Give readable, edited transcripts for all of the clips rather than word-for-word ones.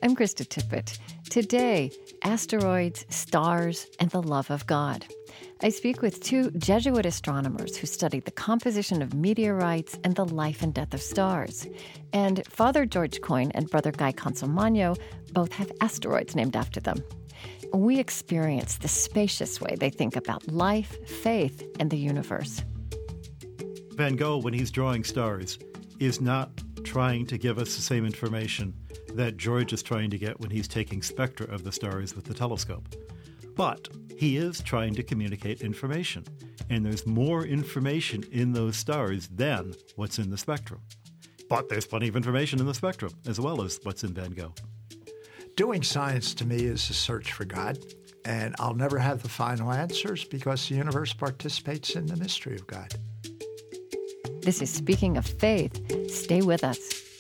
I'm Krista Tippett. Today, asteroids, stars, and the love of God. I speak with two Jesuit astronomers who studied the composition of meteorites and the life and death of stars. And Father George Coyne and Brother Guy Consolmagno both have asteroids named after them. We experience the spacious way they think about life, faith, and the universe. Van Gogh, when he's drawing stars, is not trying to give us the same information that George is trying to get when he's taking spectra of the stars with the telescope. But he is trying to communicate information, and there's more information in those stars than what's in the spectrum. But there's plenty of information in the spectrum, as well as what's in Van Gogh. Doing science to me is a search for God, and I'll never have the final answers because the universe participates in the mystery of God. This is Speaking of Faith. Stay with us.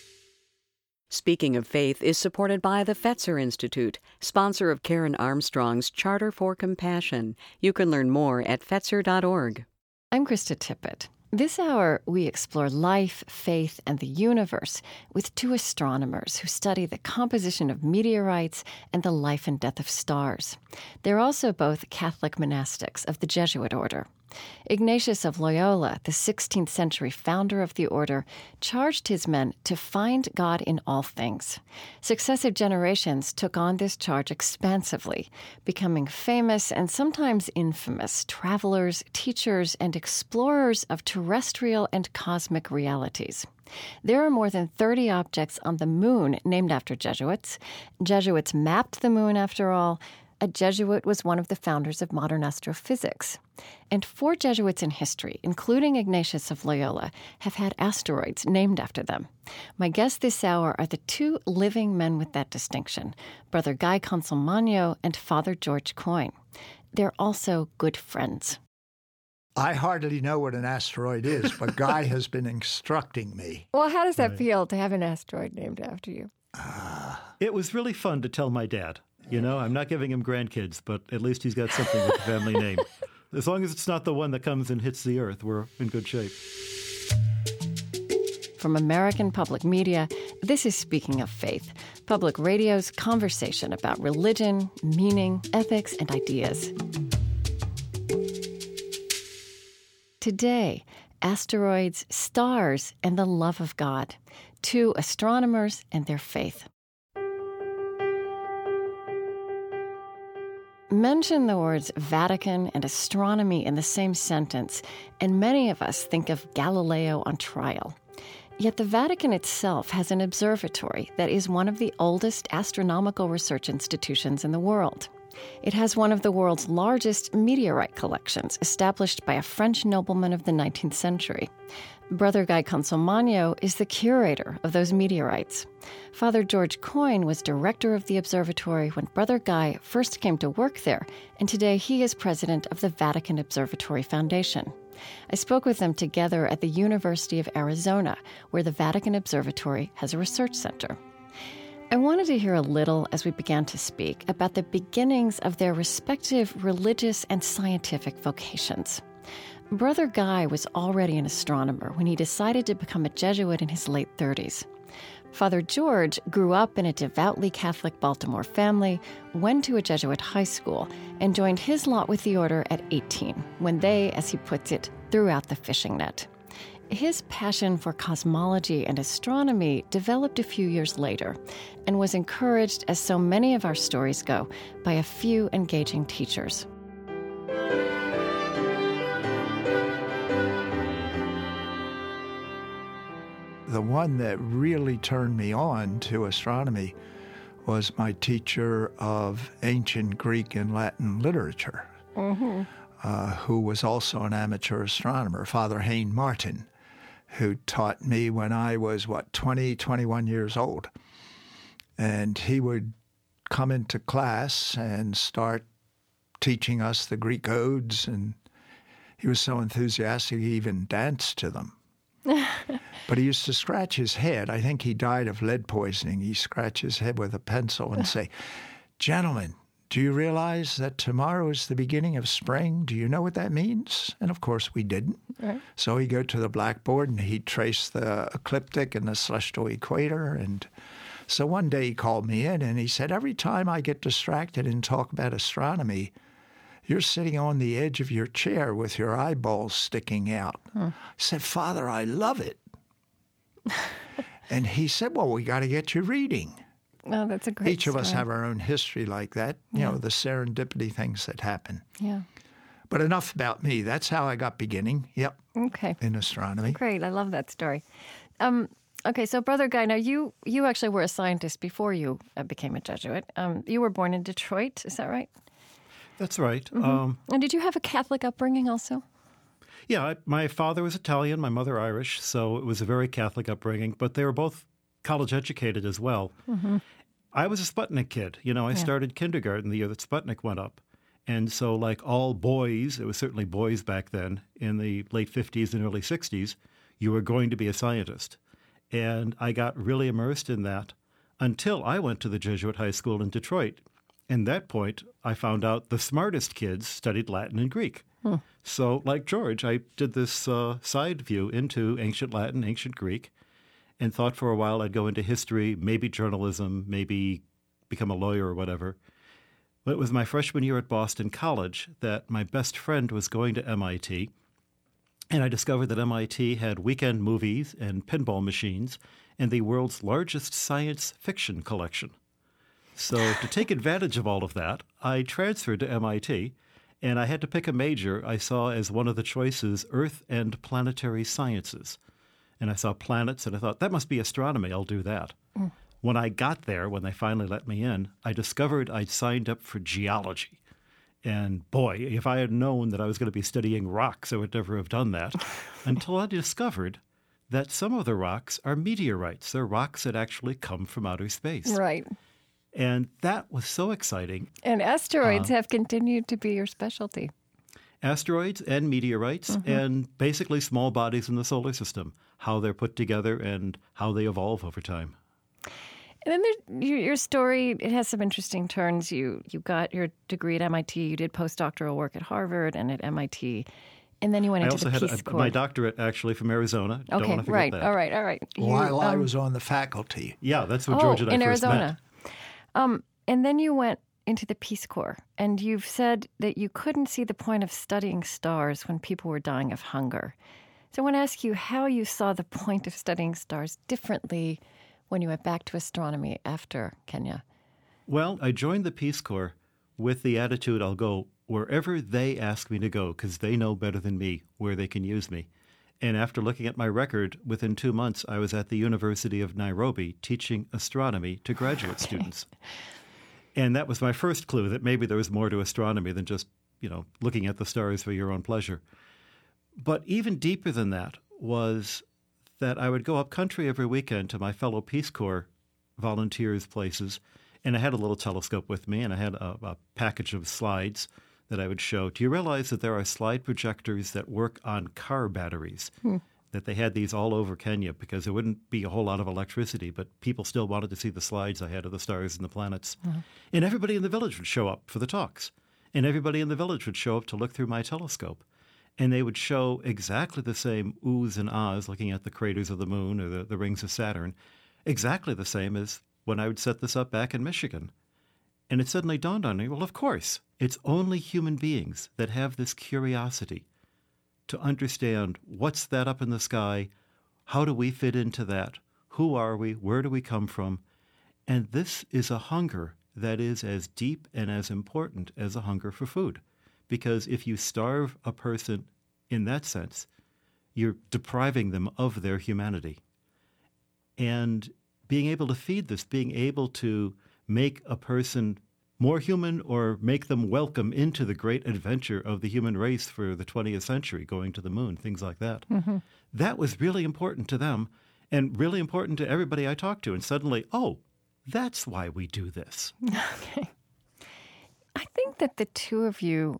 Speaking of Faith is supported by the Fetzer Institute, sponsor of Karen Armstrong's Charter for Compassion. You can learn more at Fetzer.org. I'm Krista Tippett. This hour, we explore life, faith, and the universe with two astronomers who study the composition of meteorites and the life and death of stars. They're also both Catholic monastics of the Jesuit order. Ignatius of Loyola, the 16th century founder of the order, charged his men to find God in all things. Successive generations took on this charge expansively, becoming famous and sometimes infamous travelers, teachers, and explorers of terrestrial and cosmic realities. There are more than 30 objects on the moon named after Jesuits. Jesuits mapped the moon, after all. A Jesuit was one of the founders of modern astrophysics. And 4 Jesuits in history, including Ignatius of Loyola, have had asteroids named after them. My guests this hour are the two living men with that distinction, Brother Guy Consolmagno and Father George Coyne. They're also good friends. I hardly know what an asteroid is, but Guy has been instructing me. Well, how does that feel to have an asteroid named after you? It was really fun to tell my dad. You know, I'm not giving him grandkids, but at least he's got something with the family name. As long as it's not the one that comes and hits the earth, we're in good shape. From American Public Media, this is Speaking of Faith, public radio's conversation about religion, meaning, ethics, and ideas. Today, asteroids, stars, and the love of God. Two astronomers and their faith. Mention the words Vatican and astronomy in the same sentence, and many of us think of Galileo on trial. Yet the Vatican itself has an observatory that is one of the oldest astronomical research institutions in the world. It has one of the world's largest meteorite collections, established by a French nobleman of the 19th century. Brother Guy Consolmagno is the curator of those meteorites. Father George Coyne was director of the observatory when Brother Guy first came to work there, and today he is president of the Vatican Observatory Foundation. I spoke with them together at the University of Arizona, where the Vatican Observatory has a research center. I wanted to hear a little, as we began to speak, about the beginnings of their respective religious and scientific vocations. Brother Guy was already an astronomer when he decided to become a Jesuit in his late 30s. Father George grew up in a devoutly Catholic Baltimore family, went to a Jesuit high school, and joined his lot with the order at 18, when they, as he puts it, threw out the fishing net. His passion for cosmology and astronomy developed a few years later and was encouraged, as so many of our stories go, by a few engaging teachers. The one that really turned me on to astronomy was my teacher of ancient Greek and Latin literature, who was also an amateur astronomer, Father Hayne Martin, who taught me when I was, 21 years old. And he would come into class and start teaching us the Greek odes, and he was so enthusiastic he even danced to them. But he used to scratch his head. I think he died of lead poisoning. He scratched his head with a pencil and say, "Gentlemen, do you realize that tomorrow is the beginning of spring? Do you know what that means?" And of course we didn't. Right. So he'd go to the blackboard and he'd trace the ecliptic and the celestial equator and So one day he called me in and he said, every time I get distracted and talk about astronomy, you're sitting on the edge of your chair with your eyeballs sticking out. I said, Father, I love it. And he said, well, we got to get you reading. Oh, that's a great Each of us story. have our own history like that, you know, the serendipity things that happen. Yeah. But enough about me. That's how I got beginning, Okay. in astronomy. Great. I love that story. Okay, so Brother Guy, now you actually were a scientist before you became a Jesuit. You were born in Detroit, is that right? That's right. And did you have a Catholic upbringing also? Yeah, my father was Italian, my mother Irish, so it was a very Catholic upbringing, but they were both college educated as well. I was a Sputnik kid. You know, I started kindergarten the year that Sputnik went up. And so like all boys, it was certainly boys back then, in the late 50s and early 60s, you were going to be a scientist. And I got really immersed in that until I went to the Jesuit high school in Detroit. And at that point, I found out the smartest kids studied Latin and Greek. So, like George, I did this side view into ancient Latin, ancient Greek, and thought for a while I'd go into history, maybe journalism, maybe become a lawyer or whatever. But it was my freshman year at Boston College that my best friend was going to MIT, and I discovered that MIT had weekend movies and pinball machines and the world's largest science fiction collection. So to take advantage of all of that, I transferred to MIT, and I had to pick a major I saw as one of the choices, Earth and Planetary Sciences. And I saw planets, and I thought, that must be astronomy. I'll do that. When I got there, when they finally let me in, I discovered I'd signed up for geology. And boy, if I had known that I was going to be studying rocks, I would never have done that until I discovered that some of the rocks are meteorites. They're rocks that actually come from outer space. Right. And that was so exciting. And asteroids have continued to be your specialty. Asteroids and meteorites and basically small bodies in the solar system, how they're put together and how they evolve over time. And then your story, it has some interesting turns. You got your degree at MIT. You did postdoctoral work at Harvard and at MIT. And then you went into the Peace Corps. I also had my doctorate actually from Arizona. Don't Okay, want to forget right. that. All right. While I was on the faculty. Yeah, that's what George and I in first Arizona. met. And then you went into the Peace Corps, and you've said that you couldn't see the point of studying stars when people were dying of hunger. So I want to ask you how you saw the point of studying stars differently when you went back to astronomy after Kenya. Well, I joined the Peace Corps with the attitude I'll go wherever they ask me to go because they know better than me where they can use me. And after looking at my record, within 2 months, I was at the University of Nairobi teaching astronomy to graduate students. And that was my first clue that maybe there was more to astronomy than just, looking at the stars for your own pleasure. But even deeper than that was that I would go up country every weekend to my fellow Peace Corps volunteers' places, and I had a little telescope with me, and I had a package of slides that I would show. Do you realize that there are slide projectors that work on car batteries? That they had these all over Kenya because there wouldn't be a whole lot of electricity, but people still wanted to see the slides I had of the stars and the planets. And everybody in the village would show up for the talks. And everybody in the village would show up to look through my telescope. And they would show exactly the same oohs and ahs looking at the craters of the moon or the rings of Saturn, exactly the same as when I would set this up back in Michigan. And it suddenly dawned on me, well, of course, it's only human beings that have this curiosity to understand what's that up in the sky, how do we fit into that, who are we, where do we come from, and this is a hunger that is as deep and as important as a hunger for food. Because if you starve a person in that sense, you're depriving them of their humanity. And being able to feed this, being able to make a person more human or make them welcome into the great adventure of the human race for the 20th century, going to the moon, things like that. That was really important to them and really important to everybody I talked to. And suddenly, oh, that's why we do this. Okay. I think that the two of you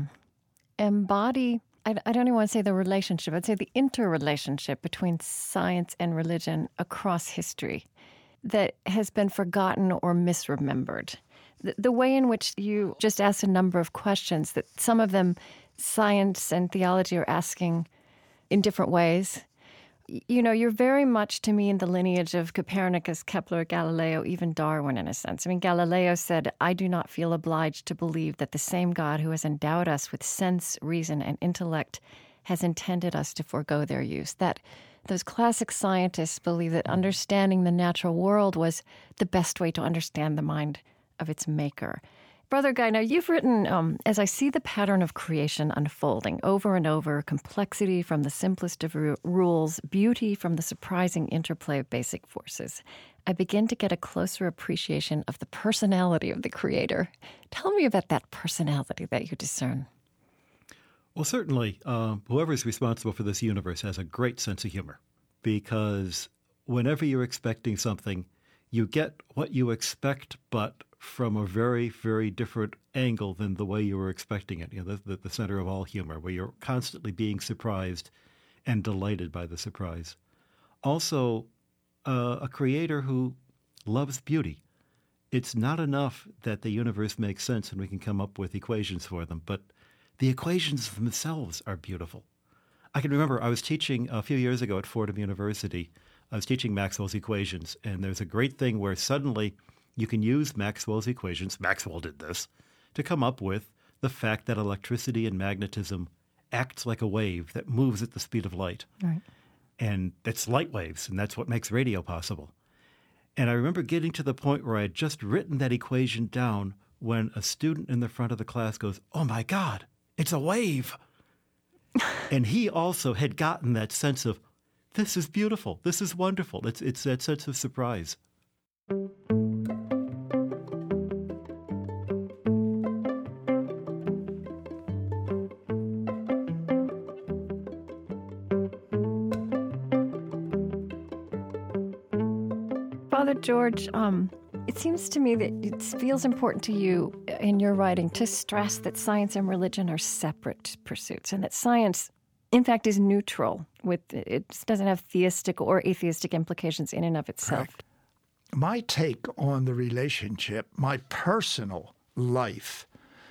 embody, I don't even want to say the relationship, I'd say the interrelationship between science and religion across history that has been forgotten or misremembered. The way in which you just asked a number of questions that some of them science and theology are asking in different ways, you know, you're very much to me in the lineage of Copernicus, Kepler, Galileo, even Darwin in a sense. I mean, Galileo said, "I do not feel obliged to believe that the same God who has endowed us with sense, reason, and intellect has intended us to forego their use." That those classic scientists believe that understanding the natural world was the best way to understand the mind of its maker. Brother Guy, now you've written, as I see the pattern of creation unfolding over and over, complexity from the simplest of rules, beauty from the surprising interplay of basic forces, I begin to get a closer appreciation of the personality of the Creator. Tell me about that personality that you discern. Well, certainly, whoever's responsible for this universe has a great sense of humor, because whenever you're expecting something, you get what you expect, but from a very, very different angle than the way you were expecting it. You know, the center of all humor, where you're constantly being surprised and delighted by the surprise. Also, a creator who loves beauty. It's not enough that the universe makes sense and we can come up with equations for them, but the equations themselves are beautiful. I can remember I was teaching a few years ago at Fordham University. I was teaching Maxwell's equations, and there's a great thing where suddenly you can use Maxwell's equations, Maxwell did this, to come up with the fact that electricity and magnetism acts like a wave that moves at the speed of light. Right. And it's light waves, and that's what makes radio possible. And I remember getting to the point where I had just written that equation down when a student in the front of the class goes, "Oh my God, it's a wave." And he also had gotten that sense of, this is beautiful, this is wonderful. It's that sense of surprise. Father George, it seems to me that it feels important to you in your writing to stress that science and religion are separate pursuits, and that science, in fact, is neutral. It doesn't have theistic or atheistic implications in and of itself. Correct. My take on the relationship, my personal life,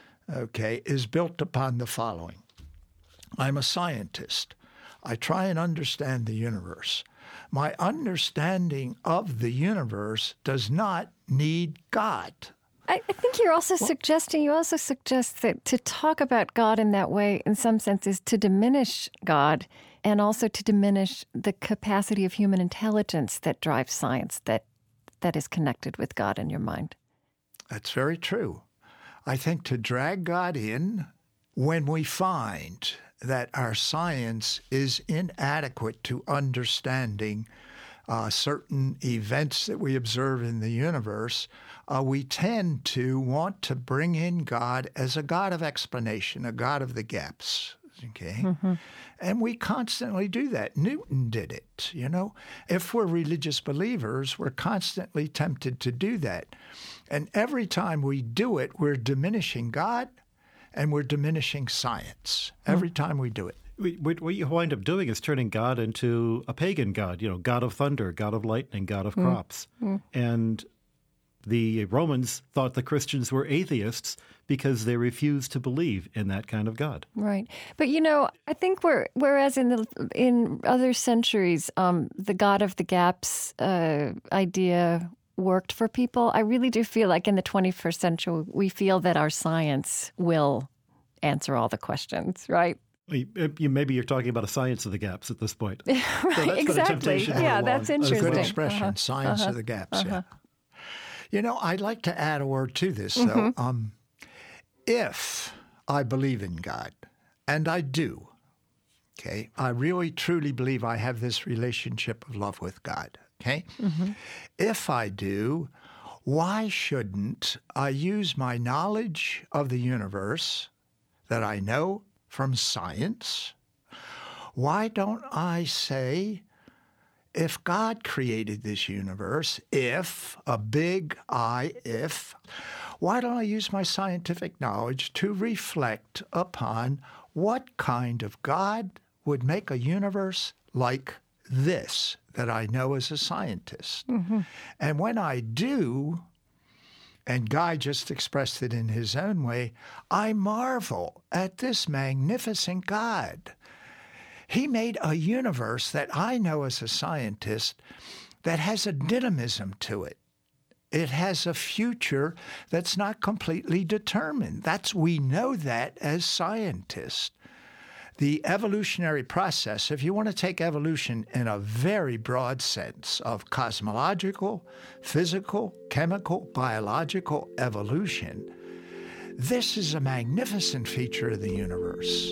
is built upon the following. I'm a scientist. I try and understand the universe. My understanding of the universe does not need God. I think you also suggest that to talk about God in that way, in some sense, is to diminish God and also to diminish the capacity of human intelligence that drives science, that is connected with God in your mind. That's very true. I think to drag God in when we find that our science is inadequate to understanding certain events that we observe in the universe, we tend to want to bring in God as a God of explanation, a God of the gaps. Okay? Mm-hmm. And we constantly do that. Newton did it, you know. If we're religious believers, we're constantly tempted to do that. And every time we do it, we're diminishing God and we're diminishing science. Every time we do it. What you wind up doing is turning God into a pagan god, you know, god of thunder, god of lightning, god of crops. And the Romans thought the Christians were atheists because they refused to believe in that kind of God. Right. But, you know, I think whereas in other centuries, the God of the gaps idea worked for people, I really do feel like in the 21st century, we feel that our science will answer all the questions, right? Maybe you're talking about a science of the gaps at this point. Right, so exactly. Yeah, that's interesting. A good expression, science of the gaps, yeah. You know, I'd like to add a word to this, though. If I believe in God, and I do, okay, I really, truly believe I have this relationship of love with God, okay? If I do, why shouldn't I use my knowledge of the universe that I know from science? Why don't I say, if God created this universe, if, a big I, if, why don't I use my scientific knowledge to reflect upon what kind of God would make a universe like this that I know as a scientist? And when I do, and Guy just expressed it in his own way, I marvel at this magnificent God. He made a universe that I know as a scientist that has a dynamism to it. It has a future that's not completely determined. We know that as scientists. The evolutionary process, if you want to take evolution in a very broad sense of cosmological, physical, chemical, biological evolution, this is a magnificent feature of the universe.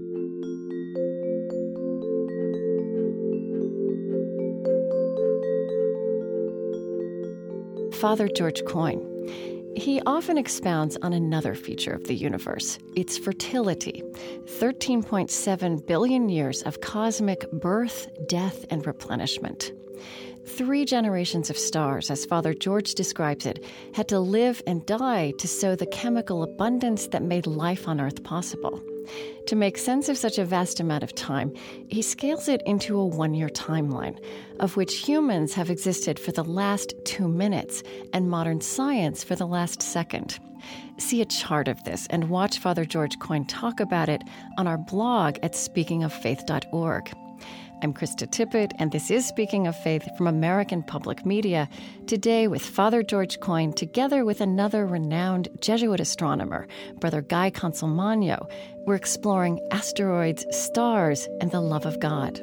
Father George Coyne. He often expounds on another feature of the universe, its fertility. 13.7 billion years of cosmic birth, death, and replenishment. 3 generations of stars, as Father George describes it, had to live and die to sow the chemical abundance that made life on Earth possible. To make sense of such a vast amount of time, he scales it into a 1-year timeline, of which humans have existed for the last 2 minutes and modern science for the last second. See a chart of this and watch Father George Coyne talk about it on our blog at speakingoffaith.org. I'm Krista Tippett, and this is Speaking of Faith from American Public Media, today with Father George Coyne, together with another renowned Jesuit astronomer, Brother Guy Consolmagno. We're exploring asteroids, stars, and the love of God.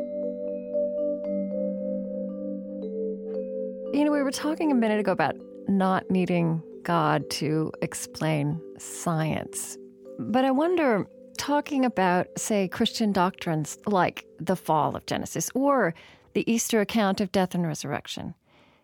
You know, we were talking a minute ago about not needing God to explain science. But I wonder, talking about, say, Christian doctrines like the fall of Genesis or the Easter account of death and resurrection,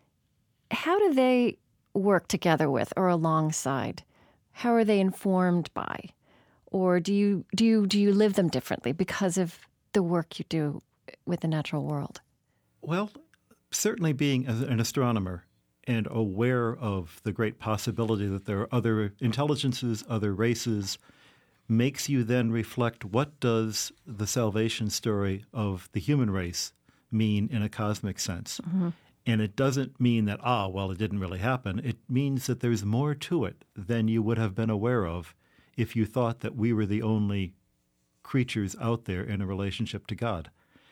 how do they work together with or alongside? How are they informed by? Or do you live them differently because of the work you do with the natural world? Well, certainly being an astronomer and aware of the great possibility that there are other intelligences, other races, makes you then reflect, what does the salvation story of the human race mean in a cosmic sense? Mm-hmm. And it doesn't mean that, it didn't really happen. It means that there's more to it than you would have been aware of if you thought that we were the only creatures out there in a relationship to God.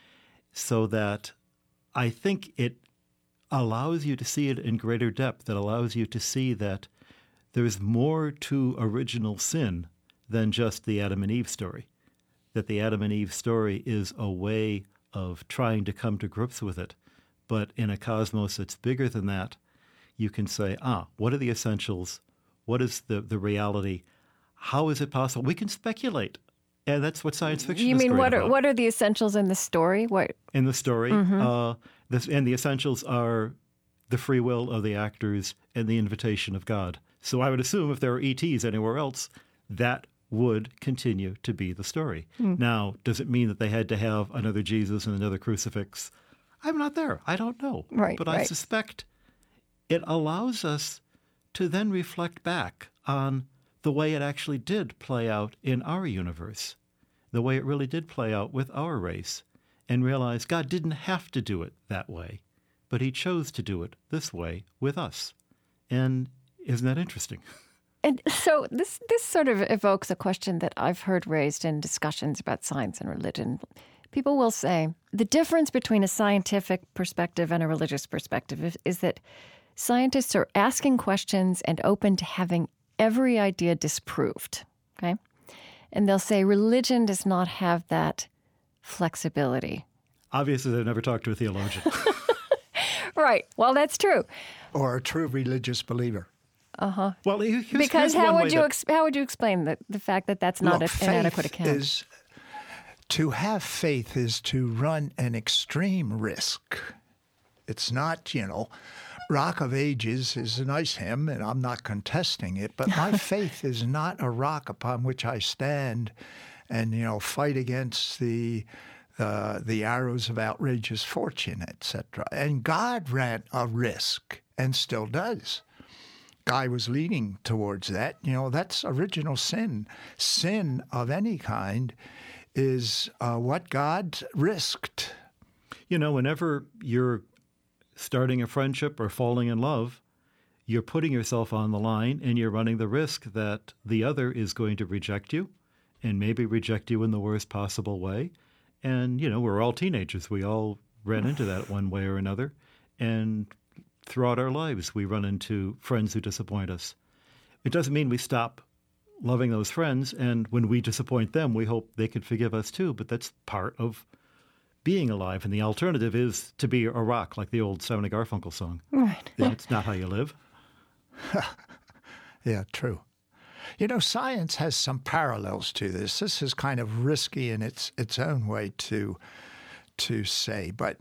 So that I think it allows you to see it in greater depth. It allows you to see that there's more to original sin than just the Adam and Eve story. That the Adam and Eve story is a way of trying to come to grips with it. But in a cosmos that's bigger than that, you can say, what are the essentials? What is the reality? How is it possible? We can speculate. And that's what science fiction is great about. You mean what are the essentials in the story? In the story, and the essentials are the free will of the actors and the invitation of God. So I would assume if there are ETs anywhere else, that would continue to be the story. Now, does it mean that they had to have another Jesus and another crucifix? I'm not there. I don't know. But I suspect it allows us to then reflect back on the way it actually did play out in our universe, the way it really did play out with our race, and realize God didn't have to do it that way, but he chose to do it this way with us. And isn't that interesting? And so this sort of evokes a question that I've heard raised in discussions about science and religion. People will say the difference between a scientific perspective and a religious perspective is that scientists are asking questions and open to having every idea disproved, okay? And they'll say religion does not have that flexibility. Obviously, they've never talked to a theologian. Right. Well, that's true. Or a true religious believer. Uh-huh. Well, because how would you explain the fact that that's not an adequate account? To have faith is to run an extreme risk. It's not, Rock of Ages is a nice hymn, and I'm not contesting it, but my faith is not a rock upon which I stand and, fight against the arrows of outrageous fortune, etc. And God ran a risk and still does. Guy was leading towards that. That's original sin. Sin of any kind is what God risked. Whenever you're starting a friendship or falling in love, you're putting yourself on the line and you're running the risk that the other is going to reject you and maybe reject you in the worst possible way. And, we're all teenagers. We all ran into that one way or another. And throughout our lives, we run into friends who disappoint us. It doesn't mean we stop loving those friends. And when we disappoint them, we hope they could forgive us too. But that's part of being alive. And the alternative is to be a rock, like the old Simon & Garfunkel song. Right. It's not how you live. Yeah, true. Science has some parallels to this. This is kind of risky in its own way to say. But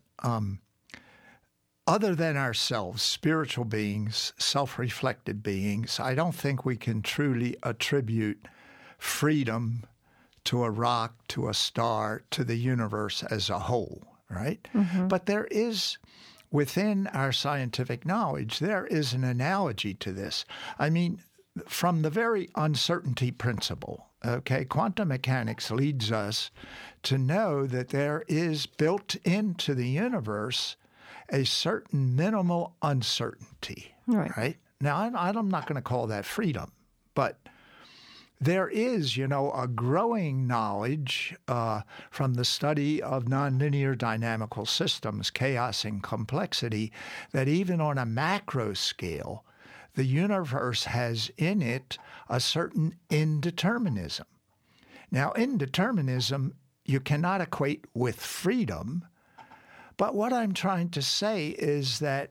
other than ourselves, spiritual beings, self-reflected beings, I don't think we can truly attribute freedom to a rock, to a star, to the universe as a whole, right? Mm-hmm. But there is, within our scientific knowledge, there is an analogy to this. I mean, from the very uncertainty principle, okay, quantum mechanics leads us to know that there is built into the universe a certain minimal uncertainty, right? Now, I'm not going to call that freedom, but there is, a growing knowledge from the study of nonlinear dynamical systems, chaos and complexity, that even on a macro scale, the universe has in it a certain indeterminism. Now, indeterminism you cannot equate with freedom, but what I'm trying to say is that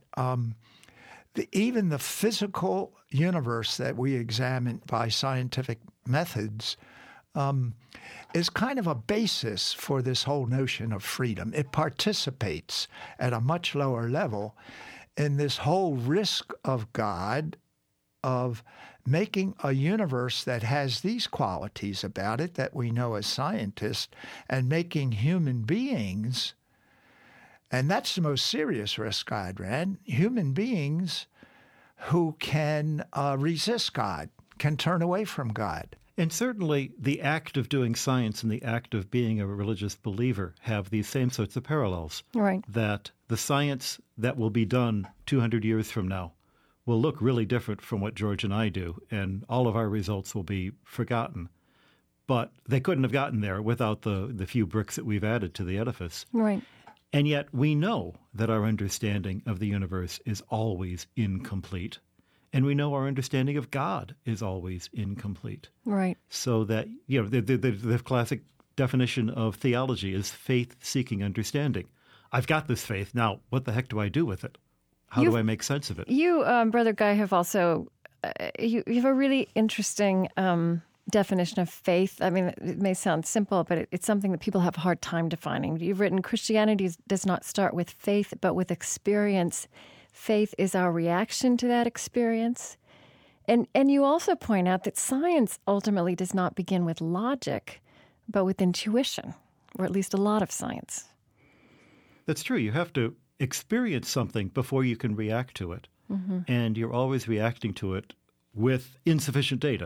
even the physical universe that we examine by scientific methods is kind of a basis for this whole notion of freedom. It participates at a much lower level in this whole risk of God of making a universe that has these qualities about it that we know as scientists, and making human beings, and that's the most serious risk God ran, human beings who can resist God, can turn away from God. And certainly the act of doing science and the act of being a religious believer have these same sorts of parallels. Right. That the science that will be done 200 years from now will look really different from what George and I do, and all of our results will be forgotten. But they couldn't have gotten there without the few bricks that we've added to the edifice. Right. And yet we know that our understanding of the universe is always incomplete. And we know our understanding of God is always incomplete. Right. So that, the classic definition of theology is faith-seeking understanding. I've got this faith. Now, what the heck do I do with it? How do I make sense of it? You, Brother Guy, have also, you have a really interesting definition of faith. I mean, it may sound simple, but it's something that people have a hard time defining. You've written, Christianity does not start with faith, but with experience. Faith is our reaction to that experience. And you also point out that science ultimately does not begin with logic, but with intuition, or at least a lot of science. That's true. You have to experience something before you can react to it. Mm-hmm. And you're always reacting to it with insufficient data.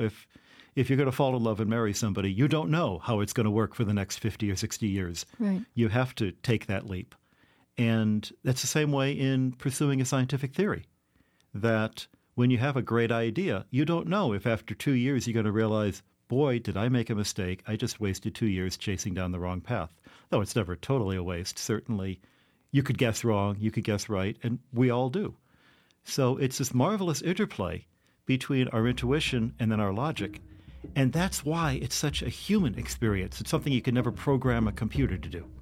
If you're going to fall in love and marry somebody, you don't know how it's going to work for the next 50 or 60 years. Right. You have to take that leap. And that's the same way in pursuing a scientific theory, that when you have a great idea, you don't know if after 2 years you're going to realize, boy, did I make a mistake. I just wasted 2 years chasing down the wrong path. Though it's never totally a waste. Certainly you could guess wrong, you could guess right, and we all do. So it's this marvelous interplay between our intuition and then our logic. And that's why it's such a human experience. It's something you can never program a computer to do.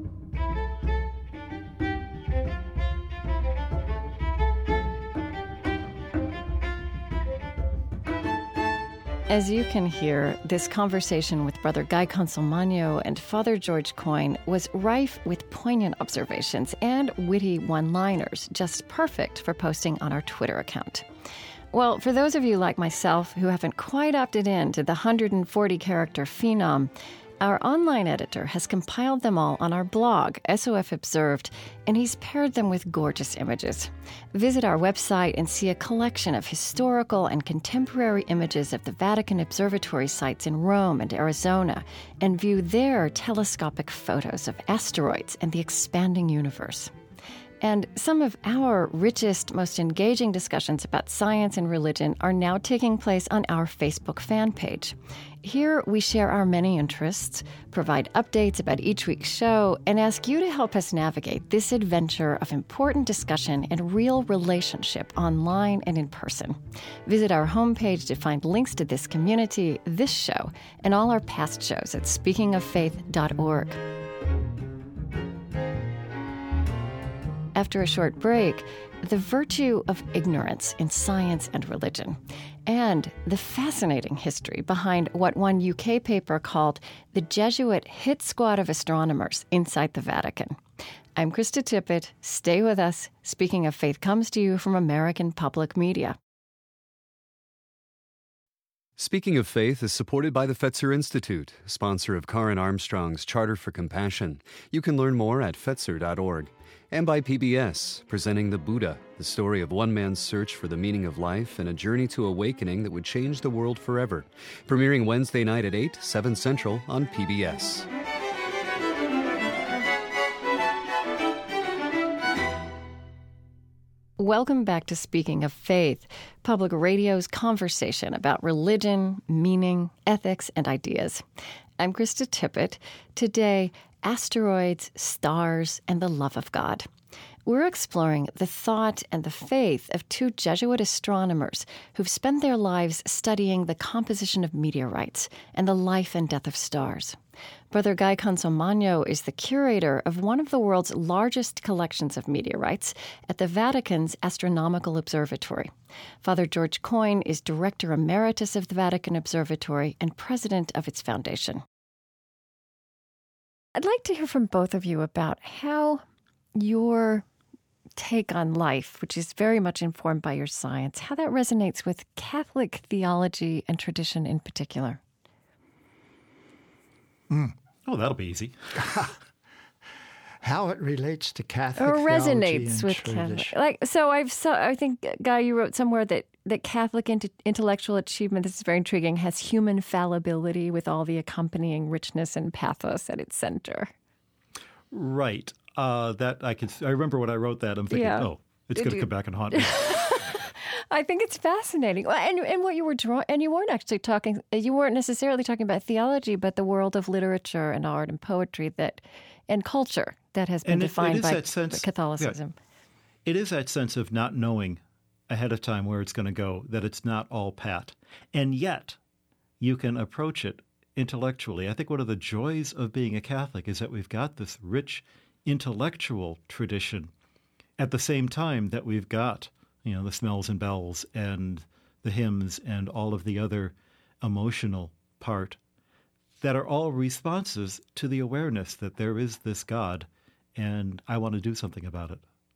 As you can hear, this conversation with Brother Guy Consolmagno and Father George Coyne was rife with poignant observations and witty one-liners, just perfect for posting on our Twitter account. Well, for those of you like myself who haven't quite opted in to the 140-character phenom, our online editor has compiled them all on our blog, SOF Observed, and he's paired them with gorgeous images. Visit our website and see a collection of historical and contemporary images of the Vatican Observatory sites in Rome and Arizona, and view their telescopic photos of asteroids and the expanding universe. And some of our richest, most engaging discussions about science and religion are now taking place on our Facebook fan page. Here we share our many interests, provide updates about each week's show, and ask you to help us navigate this adventure of important discussion and real relationship online and in person. Visit our homepage to find links to this community, this show, and all our past shows at speakingoffaith.org. After a short break, the virtue of ignorance in science and religion, and the fascinating history behind what one UK paper called the Jesuit hit squad of astronomers inside the Vatican. I'm Krista Tippett. Stay with us. Speaking of Faith comes to you from American Public Media. Speaking of Faith is supported by the Fetzer Institute, sponsor of Karen Armstrong's Charter for Compassion. You can learn more at fetzer.org. And by PBS, presenting The Buddha, the story of one man's search for the meaning of life and a journey to awakening that would change the world forever. Premiering Wednesday night at 8, 7 Central on PBS. Welcome back to Speaking of Faith, Public Radio's conversation about religion, meaning, ethics, and ideas. I'm Krista Tippett. Today, asteroids, stars, and the love of God. We're exploring the thought and the faith of two Jesuit astronomers who've spent their lives studying the composition of meteorites and the life and death of stars. Brother Guy Consolmagno is the curator of one of the world's largest collections of meteorites at the Vatican's Astronomical Observatory. Father George Coyne is Director Emeritus of the Vatican Observatory and President of its foundation. I'd like to hear from both of you about how your take on life, which is very much informed by your science, how that resonates with Catholic theology and tradition in particular. Oh, that'll be easy. How it relates to Catholic or theology resonates and with tradition. Catholic. I think, Guy, you wrote somewhere that Catholic intellectual achievement, this is very intriguing, has human fallibility with all the accompanying richness and pathos at its center. Right. I remember when I wrote that, I'm thinking, it's going to come back and haunt me. I think it's fascinating. Well, and what you were drawing, and you weren't necessarily talking about theology, but the world of literature and art and poetry and culture that has been defined by Catholicism. Yeah, it is that sense of not knowing ahead of time where it's going to go, that it's not all pat. And yet, you can approach it intellectually. I think one of the joys of being a Catholic is that we've got this rich intellectual tradition at the same time that we've got the smells and bells and the hymns and all of the other emotional part that are all responses to the awareness that there is this God and I want to do something about it.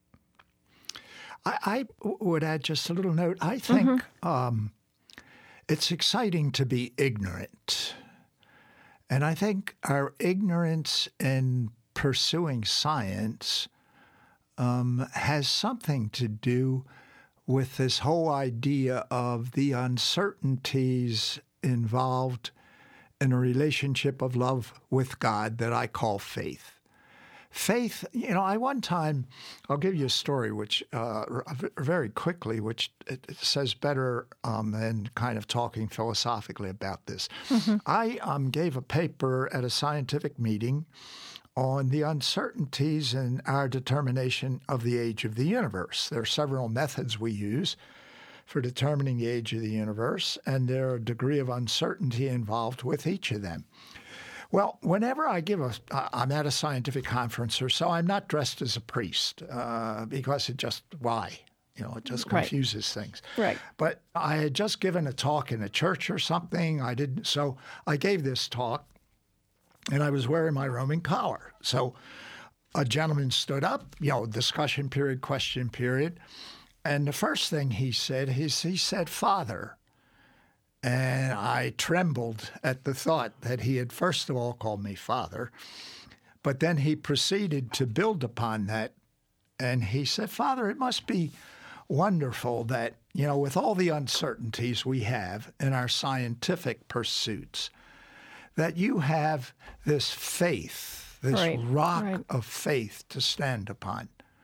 I would add just a little note. I think it's exciting to be ignorant. And I think our ignorance in pursuing science has something to do with this whole idea of the uncertainties involved in a relationship of love with God that I call faith. Faith, I one time, I'll give you a story which very quickly, which it says better than kind of talking philosophically about this. Mm-hmm. I gave a paper at a scientific meeting on the uncertainties in our determination of the age of the universe. There are several methods we use for determining the age of the universe, and there are a degree of uncertainty involved with each of them. Well, whenever I'm at a scientific conference or so, I'm not dressed as a priest because it just confuses things. Right. But I had just given a talk in a church or something. So I gave this talk, and I was wearing my Roman collar. So a gentleman stood up, discussion period, question period, and the first thing he said, he said, "Father." And I trembled at the thought that he had first of all called me father, but then he proceeded to build upon that. And he said, "Father, it must be wonderful that, with all the uncertainties we have in our scientific pursuits, that you have this faith, this rock of faith to stand upon."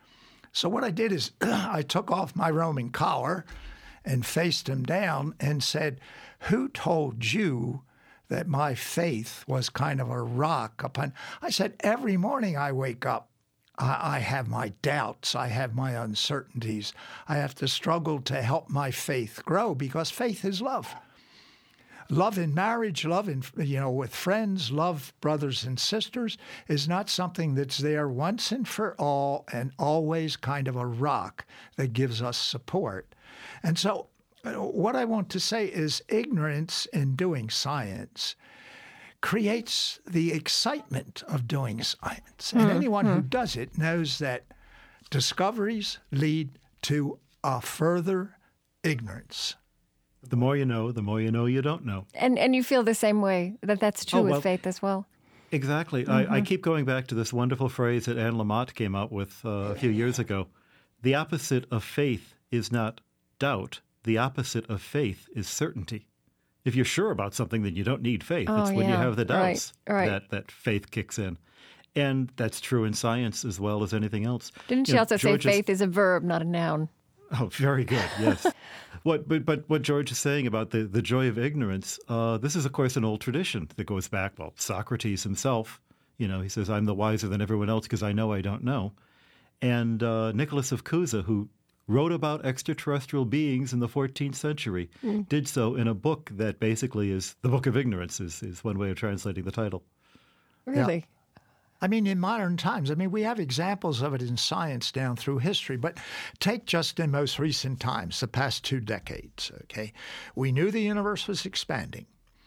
So what I did is I took off my Roman collar and faced him down and said, "Who told you that my faith was kind of a rock upon?" I said, "Every morning I wake up, I have my doubts, I have my uncertainties. I have to struggle to help my faith grow because faith is love. Love in marriage, love in, with friends, love brothers and sisters is not something that's there once and for all and always kind of a rock that gives us support." And so what I want to say is ignorance in doing science creates the excitement of doing science. And anyone who does it knows that discoveries lead to a further ignorance. The more you know you don't know. And you feel the same way, that's true with faith as well? Exactly. I keep going back to this wonderful phrase that Anne Lamott came out with a few years ago. The opposite of faith is not doubt. The opposite of faith is certainty. If you're sure about something, then you don't need faith. It's when you have the doubts that faith kicks in. And that's true in science as well as anything else. Didn't she also say faith is a verb, not a noun? Oh, very good, yes. But what George is saying about the joy of ignorance, this is, of course, an old tradition that goes back, Socrates himself, he says, "I'm the wiser than everyone else because I know I don't know." And Nicholas of Cusa, who wrote about extraterrestrial beings in the 14th century, did so in a book that basically is the Book of Ignorance, is one way of translating the title. Really? Yeah. I mean, in modern times, we have examples of it in science down through history, but take just in most recent times, the past 2 decades, okay? We knew the universe was expanding.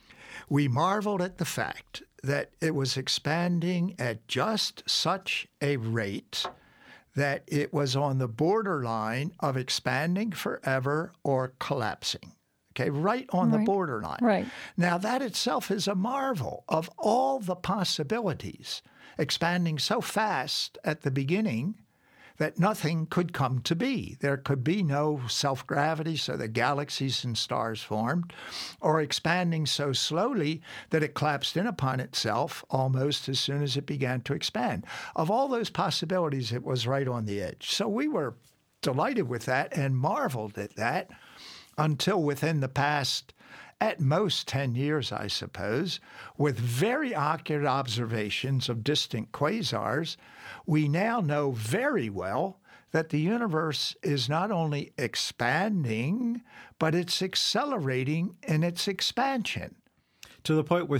We marveled at the fact that it was expanding at just such a rate that it was on the borderline of expanding forever or collapsing. Okay, right on the borderline. Right. Now, that itself is a marvel of all the possibilities, expanding so fast at the beginning that nothing could come to be. There could be no self-gravity, so the galaxies and stars formed, or expanding so slowly that it collapsed in upon itself almost as soon as it began to expand. Of all those possibilities, it was right on the edge. So we were delighted with that and marveled at that until within the past, at most 10 years, I suppose, with very accurate observations of distant quasars, we now know very well that the universe is not only expanding, but it's accelerating in its expansion. To the point where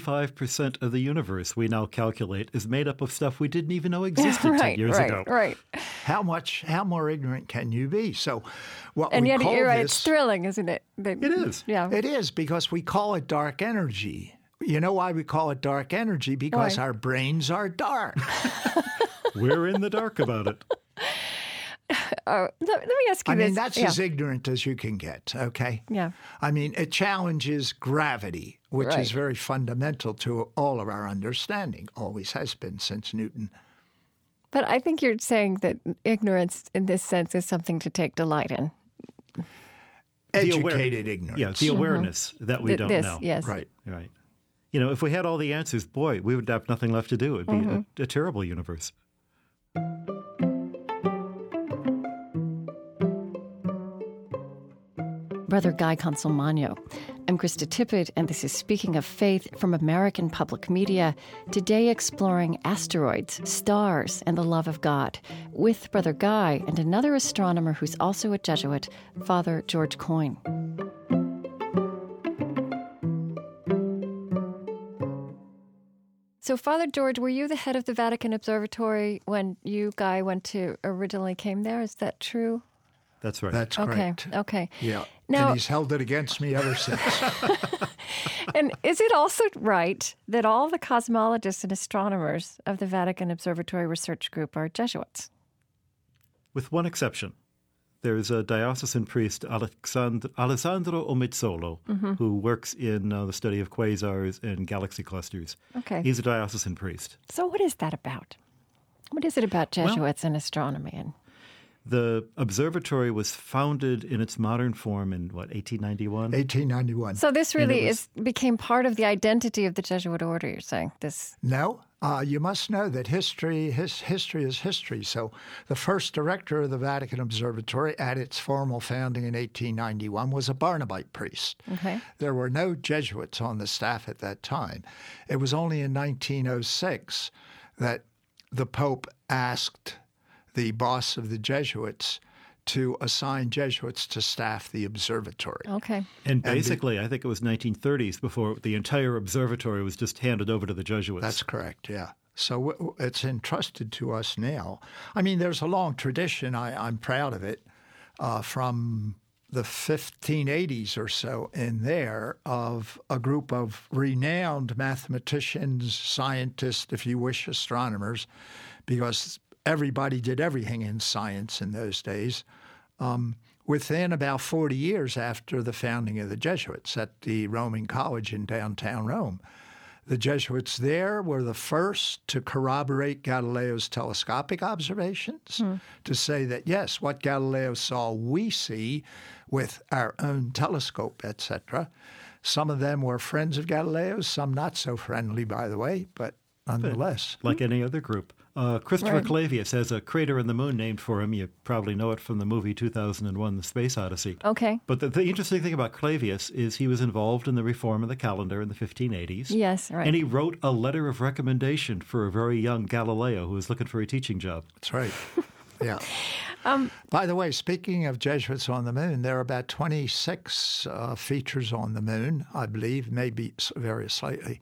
75% of the universe, we now calculate, is made up of stuff we didn't even know existed 10 years ago. Right. How more ignorant can you be? So what and we yet, call you're right, this, it's thrilling, isn't it? It is. Yeah. It is, because we call it dark energy. You know why we call it dark energy? Because our brains are dark. We're in the dark about it. Let me ask you this. That's as ignorant as you can get, okay? Yeah. It challenges gravity, which is very fundamental to all of our understanding, always has been since Newton. But I think you're saying that ignorance in this sense is something to take delight in. Educated ignorance. Yeah, the awareness that we don't know. Yes. Right. If we had all the answers, boy, we would have nothing left to do. It would be a terrible universe. Brother Guy Consolmagno. I'm Krista Tippett, and this is Speaking of Faith from American Public Media, today exploring asteroids, stars, and the love of God, with Brother Guy and another astronomer who's also a Jesuit, Father George Coyne. So, Father George, were you the head of the Vatican Observatory when you, Guy, originally came there? Is that true? That's right. That's correct. Okay. Yeah. Now, and he's held it against me ever since. And is it also right that all the cosmologists and astronomers of the Vatican Observatory Research Group are Jesuits? With one exception. There's a diocesan priest, Alessandro Omizzolo, who works in the study of quasars and galaxy clusters. Okay. He's a diocesan priest. So what is that about? What is it about Jesuits and astronomy? The observatory was founded in its modern form in, 1891? 1891. So this really became part of the identity of the Jesuit order, you're saying? This? No, You must know that history is history. So the first director of the Vatican Observatory at its formal founding in 1891 was a Barnabite priest. Okay. There were no Jesuits on the staff at that time. It was only in 1906 that the Pope asked the boss of the Jesuits to assign Jesuits to staff the observatory. Okay. And basically, I think it was 1930s before the entire observatory was just handed over to the Jesuits. That's correct, yeah. So it's entrusted to us now. I mean, there's a long tradition, I'm proud of it, from the 1580s or so in there of a group of renowned mathematicians, scientists, if you wish, astronomers, because everybody did everything in science in those days. Within about 40 years after the founding of the Jesuits at the Roman College in downtown Rome, the Jesuits there were the first to corroborate Galileo's telescopic observations, to say that, yes, what Galileo saw, we see with our own telescope, etc. Some of them were friends of Galileo's, some not so friendly, by the way, but nonetheless. Like any other group. Christopher Right. Clavius has a crater in the moon named for him. You probably know it from the movie 2001, The Space Odyssey. Okay. But the interesting thing about Clavius is he was involved in the reform of the calendar in the 1580s. Yes, right. And he wrote a letter of recommendation for a very young Galileo who was looking for a teaching job. That's right. Yeah. By the way, speaking of Jesuits on the moon, there are about 26 features on the moon, I believe, maybe very slightly,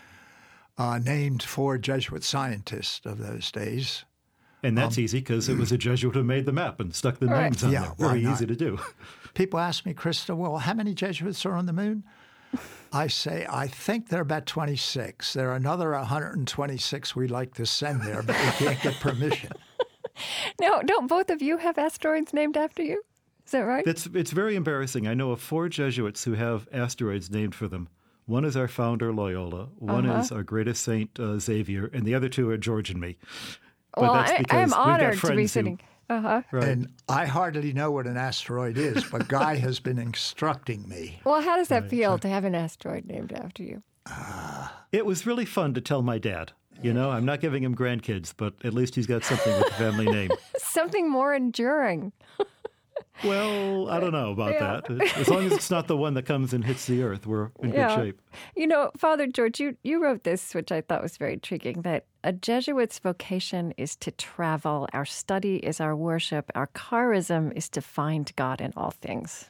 named for Jesuit scientists of those days. And that's easy because it was a Jesuit who made the map and stuck the Right. names on Yeah, there. why Very not? easy to do. People ask me, Krista, well, how many Jesuits are on the moon? I say, I think there are about 26. There are another 126 we'd like to send there, but we can't get permission. Now, don't both of you have asteroids named after you? Is that right? It's very embarrassing. I know of 4 Jesuits who have asteroids named for them. One is our founder, Loyola. One is our greatest saint, Xavier. And the other 2 are George and me. But well, that's I because am we've got honored to be friends who- sitting. Uh-huh. Right. And I hardly know what an asteroid is, but Guy has been instructing me. Well, how does that feel to have an asteroid named after you? It was really fun to tell my dad. You know, I'm not giving him grandkids, but at least he's got something with the family name. Something more enduring. Well, I don't know about that. As long as it's not the one that comes and hits the earth, we're in good shape. You know, Father George, you wrote this, which I thought was very intriguing, that a Jesuit's vocation is to travel, our study is our worship, our charism is to find God in all things.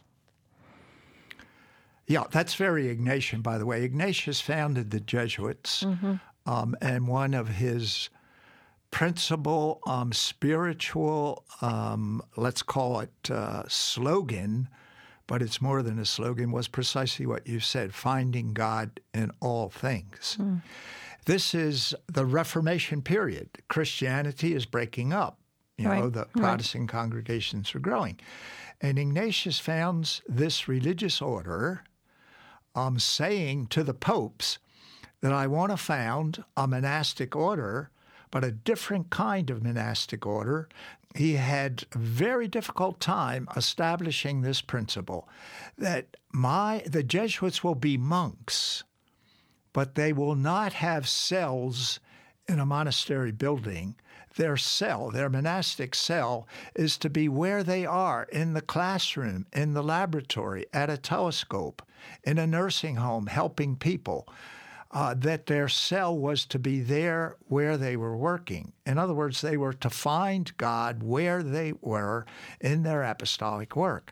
Yeah, that's very Ignatian, by the way. Ignatius founded the Jesuits, and one of his principal spiritual, let's call it slogan, but it's more than a slogan, was precisely what you said, finding God in all things. This is the Reformation period. Christianity is breaking up. You know, Right, the Protestant congregations are growing. And Ignatius founds this religious order saying to the popes that I want to found a monastic order, but a different kind of monastic order. He had a very difficult time establishing this principle that the Jesuits will be monks, but they will not have cells in a monastery building. Their cell, their monastic cell, is to be where they are, in the classroom, in the laboratory, at a telescope, in a nursing home, helping people. That their cell was to be there where they were working. In other words, they were to find God where they were in their apostolic work.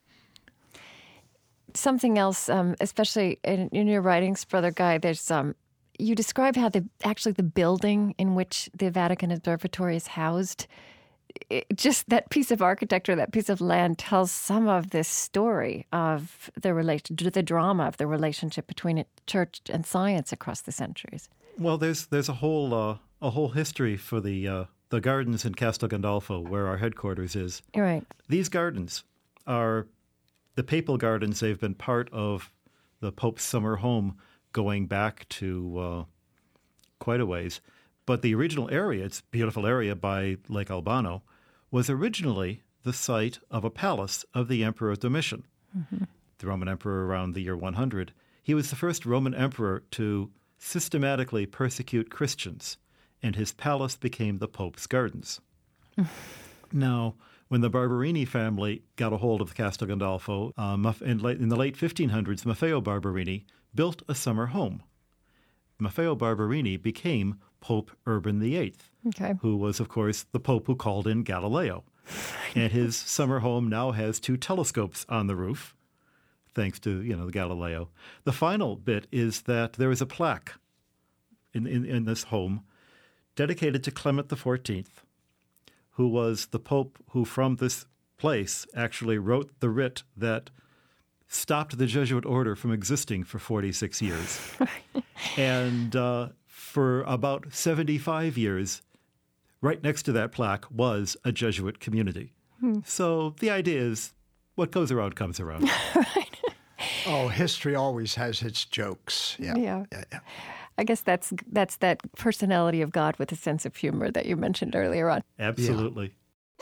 Something else, especially in your writings, Brother Guy, there's you describe how the building in which the Vatican Observatory is housed, just that piece of architecture, that piece of land tells some of this story of the drama of the relationship between church and science across the centuries. Well, there's a whole history for the gardens in Castel Gandolfo, where our headquarters is. Right. These gardens are the papal gardens. They've been part of the Pope's summer home going back to quite a ways. But the original area, it's a beautiful area by Lake Albano, was originally the site of a palace of the Emperor Domitian, the Roman emperor around the year 100. He was the first Roman emperor to systematically persecute Christians and his palace became the Pope's gardens. Now, when the Barberini family got a hold of Castel Gandolfo, in the late 1500s, Maffeo Barberini built a summer home. Maffeo Barberini became Pope Urban VIII, who was, of course, the Pope who called in Galileo. And his summer home now has 2 telescopes on the roof, thanks to, the Galileo. The final bit is that there is a plaque in this home dedicated to Clement XIV, who was the Pope who, from this place, actually wrote the writ that stopped the Jesuit order from existing for 46 years. And for about 75 years, right next to that plaque was a Jesuit community. So the idea is what goes around comes around. Oh, history always has its jokes. Yeah. I guess that's that personality of God with a sense of humor that you mentioned earlier on. Absolutely.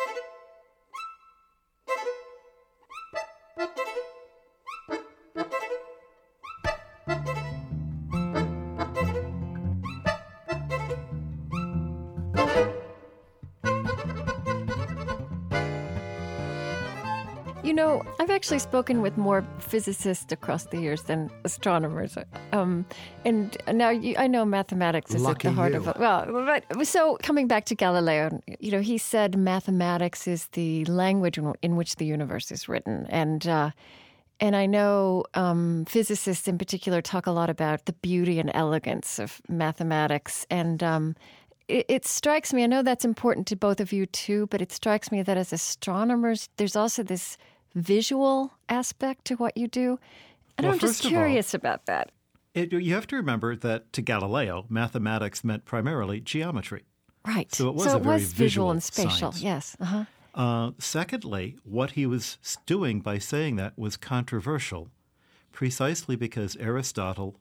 I've actually spoken with more physicists across the years than astronomers. And now I know mathematics is Lucky at the heart you. of it. Well, so coming back to Galileo, he said mathematics is the language in which the universe is written. And I know physicists in particular talk a lot about the beauty and elegance of mathematics. And it strikes me, I know that's important to both of you too, but it strikes me that as astronomers, there's also this visual aspect to what you do. And Well, I'm just first of all, curious about that. You have to remember that to Galileo, mathematics meant primarily geometry. Right. So it was a very visual and visual spatial. science. Yes. Secondly, what he was doing by saying that was controversial, precisely because Aristotle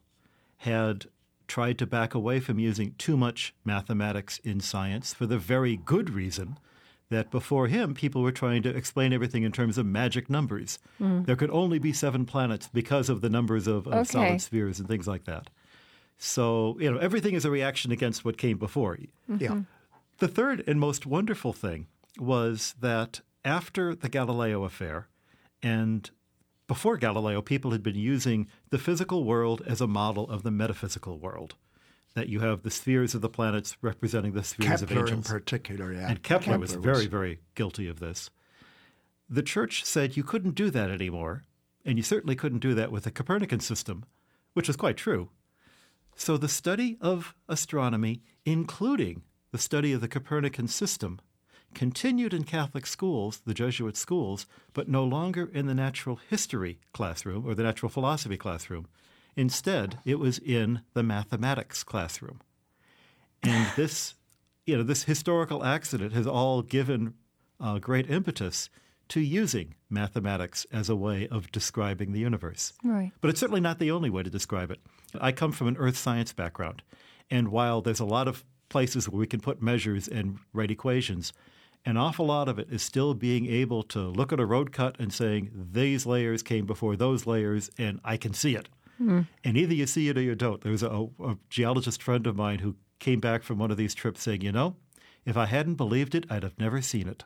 had tried to back away from using too much mathematics in science for the very good reason that before him, people were trying to explain everything in terms of magic numbers. There could only be 7 planets because of the numbers of solid spheres and things like that. So, everything is a reaction against what came before. Yeah. The third and most wonderful thing was that after the Galileo affair and before Galileo, people had been using the physical world as a model of the metaphysical world, that you have the spheres of the planets representing the spheres of Kepler angels. in particular, yeah. And Kepler was very, very guilty of this. The church said you couldn't do that anymore, and you certainly couldn't do that with the Copernican system, which was quite true. So the study of astronomy, including the study of the Copernican system, continued in Catholic schools, the Jesuit schools, but no longer in the natural history classroom or the natural philosophy classroom. Instead, it was in the mathematics classroom. And this historical accident has all given great impetus to using mathematics as a way of describing the universe. Right. But it's certainly not the only way to describe it. I come from an earth science background, and while there's a lot of places where we can put measures and write equations, an awful lot of it is still being able to look at a road cut and saying, these layers came before those layers, and I can see it. And either you see it or you don't. There was a geologist friend of mine who came back from one of these trips saying, if I hadn't believed it, I'd have never seen it.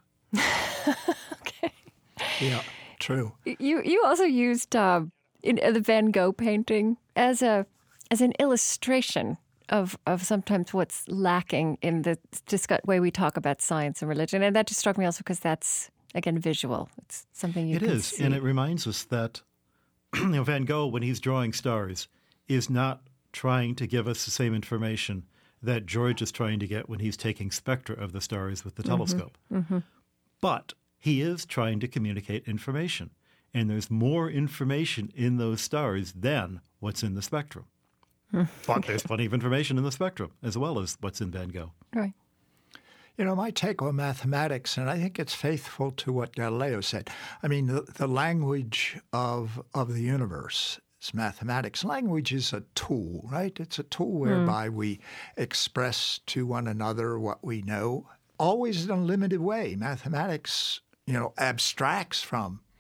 Okay. Yeah, true. You also used in the Van Gogh painting as an illustration of sometimes what's lacking in the way we talk about science and religion. And that just struck me also because that's, again, visual. It's something you can see. And it reminds us that Van Gogh, when he's drawing stars, is not trying to give us the same information that George is trying to get when he's taking spectra of the stars with the telescope. But he is trying to communicate information. And there's more information in those stars than what's in the spectrum. But there's plenty of information in the spectrum as well as what's in Van Gogh. Right. My take on mathematics, and I think it's faithful to what Galileo said. I mean, the language of the universe is mathematics. Language is a tool, right? It's a tool whereby we express to one another what we know, always in a limited way. Mathematics, abstracts from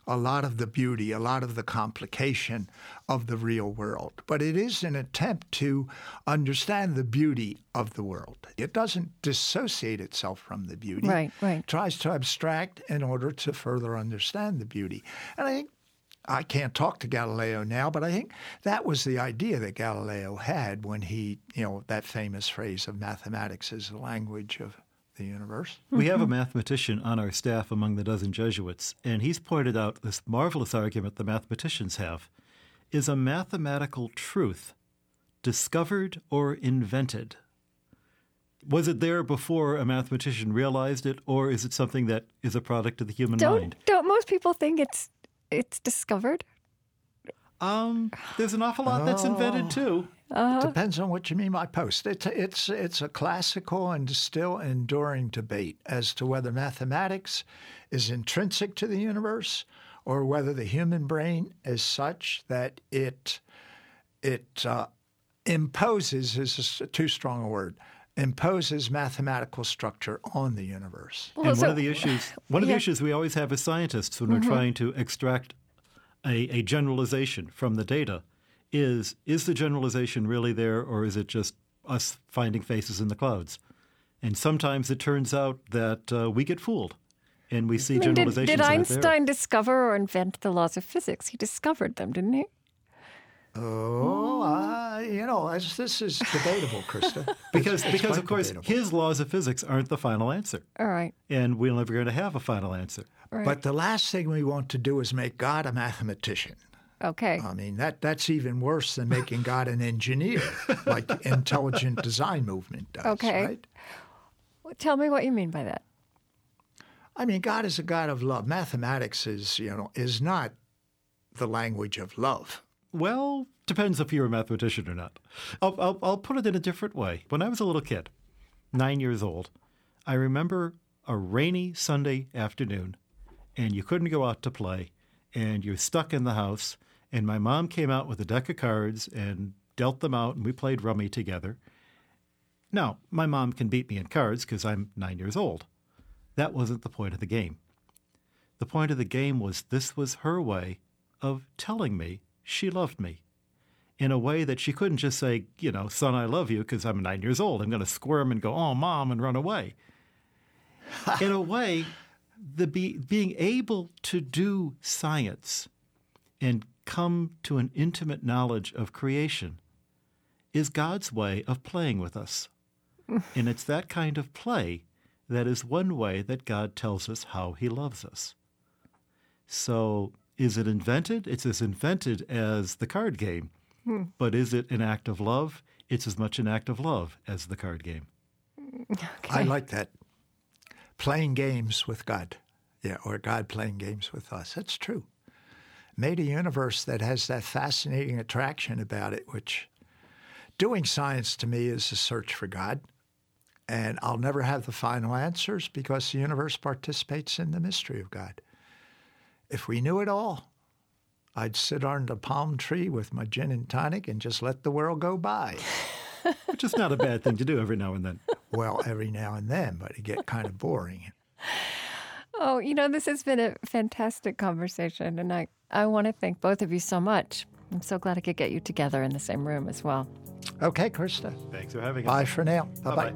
a lot of the beauty, a lot of the complication of the real world. But it is an attempt to understand the beauty of the world. It doesn't dissociate itself from the beauty. Right. It tries to abstract in order to further understand the beauty. And I think, I can't talk to Galileo now, but I think that was the idea that Galileo had when he, that famous phrase of mathematics is the language of the universe. We have a mathematician on our staff among the dozen Jesuits, and he's pointed out this marvelous argument the mathematicians have. Is a mathematical truth discovered or invented? Was it there before a mathematician realized it, or is it something that is a product of the human mind? Don't most people think it's discovered? There's an awful lot that's invented too. Depends on what you mean by post. It's a classical and still enduring debate as to whether mathematics is intrinsic to the universe or whether the human brain is such that it imposes, is too strong a word, imposes mathematical structure on the universe. Well, and one of the issues we always have as scientists when we're trying to extract a generalization from the data is the generalization really there, or is it just us finding faces in the clouds? And sometimes it turns out that we get fooled and we see generalizations. Did Einstein discover or invent the laws of physics? He discovered them, didn't he? This is debatable, Krista. because of course, debatable. His laws of physics aren't the final answer. All right. And we're never going to have a final answer. Right. But the last thing we want to do is make God a mathematician. Okay. I mean, that's even worse than making God an engineer, like the intelligent design movement does, okay. right? Well, tell me what you mean by that. I mean, God is a God of love. Mathematics is not the language of love. Well, depends if you're a mathematician or not. I'll put it in a different way. When I was a little kid, 9 years old, I remember a rainy Sunday afternoon, and you couldn't go out to play, and you're stuck in the house, and my mom came out with a deck of cards and dealt them out, and we played rummy together. Now, my mom can beat me in cards because I'm 9 years old. That wasn't the point of the game. The point of the game was this was her way of telling me she loved me in a way that she couldn't just say, son, I love you, because I'm 9 years old. I'm going to squirm and go, oh, Mom, and run away. In a way, being able to do science and come to an intimate knowledge of creation is God's way of playing with us. And it's that kind of play that is one way that God tells us how he loves us. So is it invented? It's as invented as the card game. But is it an act of love? It's as much an act of love as the card game. Okay. I like that. Playing games with God. Yeah, or God playing games with us. That's true. Made a universe that has that fascinating attraction about it, which doing science to me is a search for God. And I'll never have the final answers because the universe participates in the mystery of God. If we knew it all, I'd sit under a palm tree with my gin and tonic and just let the world go by. Which is not a bad thing to do every now and then. Well, every now and then, but it get kind of boring. Oh, this has been a fantastic conversation, and I want to thank both of you so much. I'm so glad I could get you together in the same room as well. Okay, Krista. Thanks for having us. Bye for now. Bye-bye.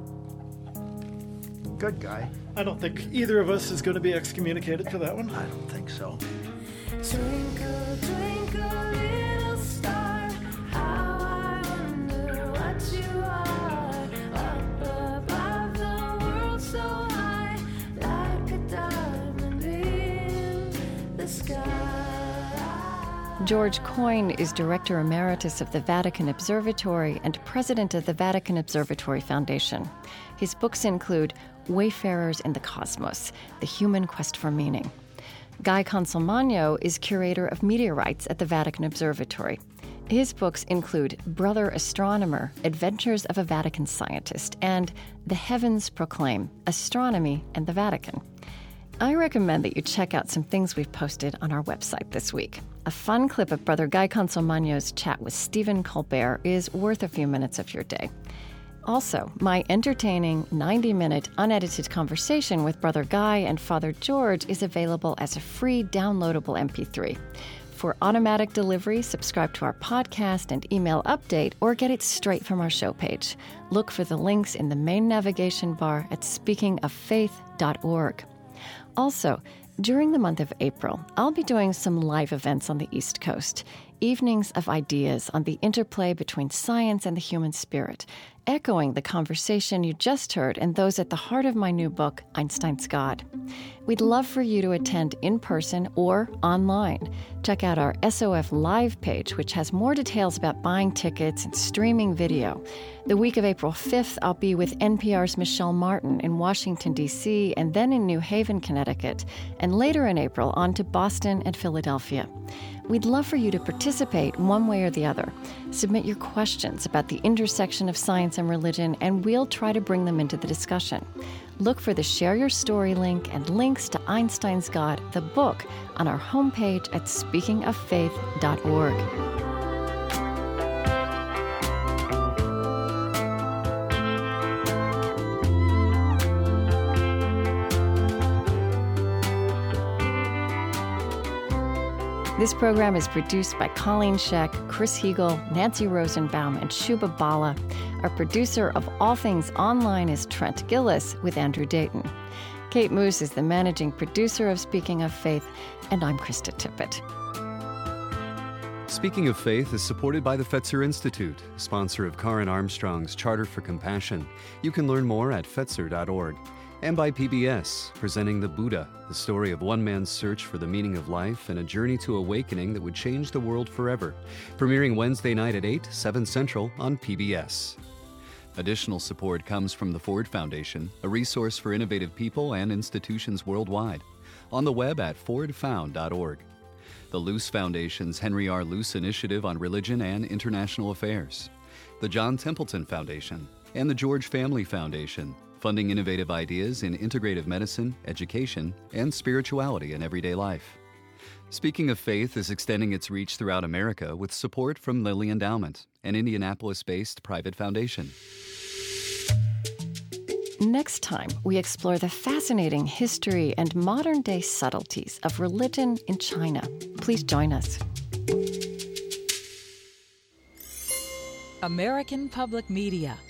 Good guy. I don't think either of us is going to be excommunicated for that one. I don't think so. Twinkle, twinkle, little star, how I wonder what you are. Up above the world so high, like a diamond in the sky. George Coyne is Director Emeritus of the Vatican Observatory and President of the Vatican Observatory Foundation. His books include Wayfarers in the Cosmos, The Human Quest for Meaning. Guy Consolmagno is Curator of Meteorites at the Vatican Observatory. His books include Brother Astronomer, Adventures of a Vatican Scientist, and The Heavens Proclaim, Astronomy and the Vatican. I recommend that you check out some things we've posted on our website this week. A fun clip of Brother Guy Consolmagno's chat with Stephen Colbert is worth a few minutes of your day. Also, my entertaining 90-minute unedited conversation with Brother Guy and Father George is available as a free downloadable MP3. For automatic delivery, subscribe to our podcast and email update, or get it straight from our show page. Look for the links in the main navigation bar at speakingoffaith.org. Also, during the month of April, I'll be doing some live events on the East Coast, evenings of ideas on the interplay between science and the human spirit, echoing the conversation you just heard and those at the heart of my new book, Einstein's God. We'd love for you to attend in person or online. Check out our SOF Live page, which has more details about buying tickets and streaming video. The week of April 5th, I'll be with NPR's Michelle Martin in Washington, D.C., and then in New Haven, Connecticut, and later in April on to Boston and Philadelphia. We'd love for you to participate one way or the other. Submit your questions about the intersection of science and religion, and we'll try to bring them into the discussion. Look for the Share Your Story link and links to Einstein's God, the book, on our homepage at speakingoffaith.org. This program is produced by Colleen Scheck, Chris Heagle, Nancy Rosenbaum, and Shuba Bala. Our producer of All Things Online is Trent Gillis with Andrew Dayton. Kate Moose is the managing producer of Speaking of Faith, and I'm Krista Tippett. Speaking of Faith is supported by the Fetzer Institute, sponsor of Karen Armstrong's Charter for Compassion. You can learn more at fetzer.org. And by PBS, presenting The Buddha, the story of one man's search for the meaning of life and a journey to awakening that would change the world forever. Premiering Wednesday night at 8, 7 Central on PBS. Additional support comes from the Ford Foundation, a resource for innovative people and institutions worldwide. On the web at fordfound.org. The Luce Foundation's Henry R. Luce Initiative on Religion and International Affairs. The John Templeton Foundation and the George Family Foundation, funding innovative ideas in integrative medicine, education, and spirituality in everyday life. Speaking of Faith is extending its reach throughout America with support from Lilly Endowment, an Indianapolis-based private foundation. Next time, we explore the fascinating history and modern-day subtleties of religion in China. Please join us. American Public Media